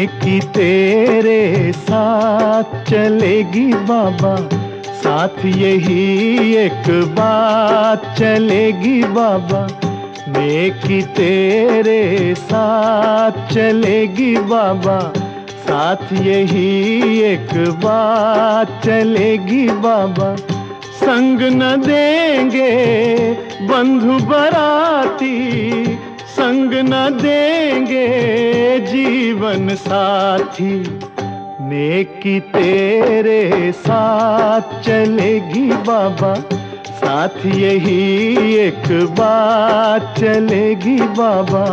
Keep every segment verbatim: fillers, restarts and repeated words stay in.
नेकी तेरे साथ चलेगी बाबा, साथ यही एक बात चलेगी बाबा। नेकी तेरे साथ चलेगी बाबा, साथ यही एक बात चलेगी बाबा। संग न देंगे बंधु बराती, संग न देंगे जीवन साथी। नेकी तेरे साथ चलेगी बाबा, साथ यही एक बात चलेगी बाबा।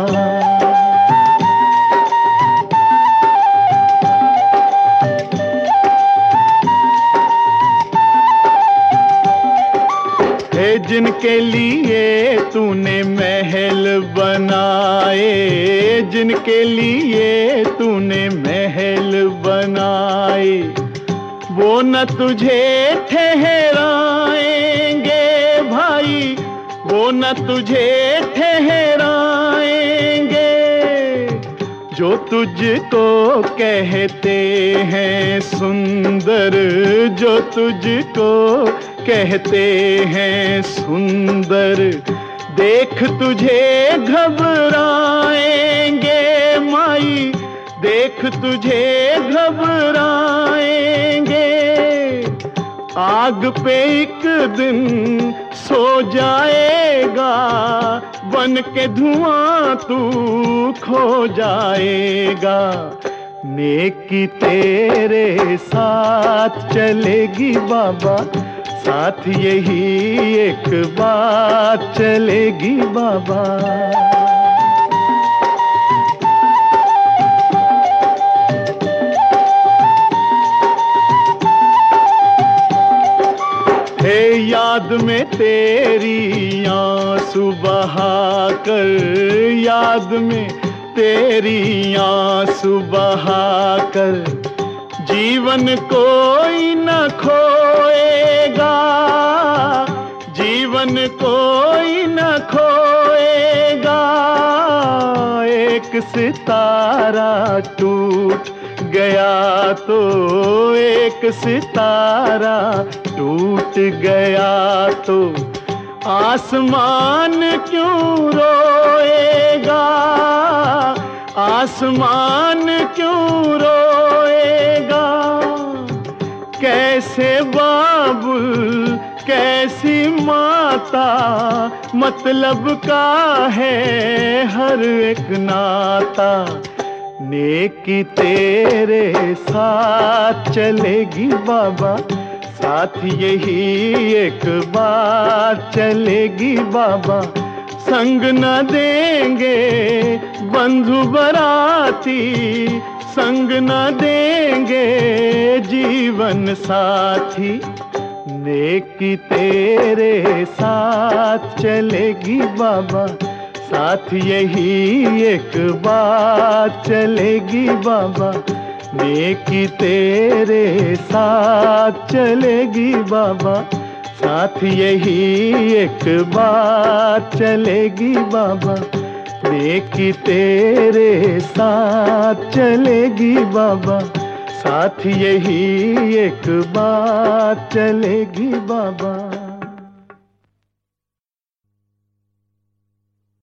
हे जिनके लिए तूने महल बनाए, जिनके लिए तूने महल बनाए, वो न तुझे ठहराएंगे भाई, वो न तुझे ठहराएंगे। जो तुझको कहते हैं सुंदर, जो तुझको कहते हैं सुंदर, देख तुझे घबराएंगे माई, देख तुझे घबराएंगे। आग पे एक दिन सो जाएगा, बन के धुआं तू खो जाएगा। नेकी तेरे साथ चलेगी बाबा, साथ यही एक बात चलेगी बाबा। हे याद में तेरी आंसू बहाकर, याद में तेरी आंसू बहाकर, जीवन कोई न खोएगा, जीवन कोई न खोएगा। एक सितारा टूट गया तो, एक सितारा टूट गया तो, आसमान क्यों रोएगा, आसमान क्यों रोएगा। कैसे बाबुल कैसी माता, मतलब का है हर एक नाता। नेकी तेरे साथ चलेगी बाबा, साथ यही एक बात चलेगी बाबा। संग न देंगे बंधु बराती, संग न देंगे जीवन साथी। नेकी तेरे साथ चलेगी बाबा, साथ यही एक बात चलेगी बाबा। नेकी तेरे साथ चलेगी बाबा, साथ यही एक बात चलेगी बाबा। नेकी तेरे साथ चलेगी बाबा, साथ यही एक बात चलेगी बाबा।